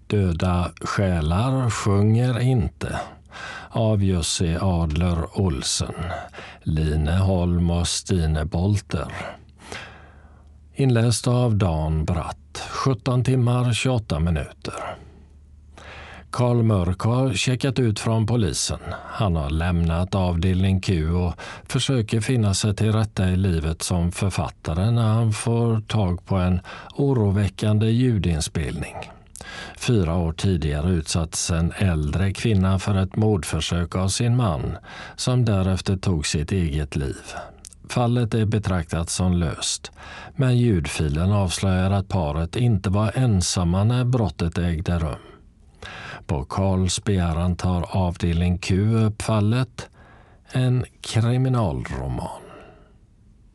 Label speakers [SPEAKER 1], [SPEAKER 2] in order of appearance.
[SPEAKER 1] Döda själar sjunger inte av Jussi Adler Olsen, Line Holm och Stine Bolter. Inläst av Dan Bratt, 17 timmar 28 minuter. Karl Mörk har checkat ut från polisen. Han har lämnat avdelning Q och försöker finna sig till rätta i livet som författare när han får tag på en oroväckande ljudinspelning. 4 år tidigare utsatts en äldre kvinna för ett mordförsök av sin man, som därefter tog sitt eget liv. Fallet är betraktat som löst, men ljudfilen avslöjar att paret inte var ensamma när brottet ägde rum. På Karls begäran tar avdelning Q upp fallet, en kriminalroman.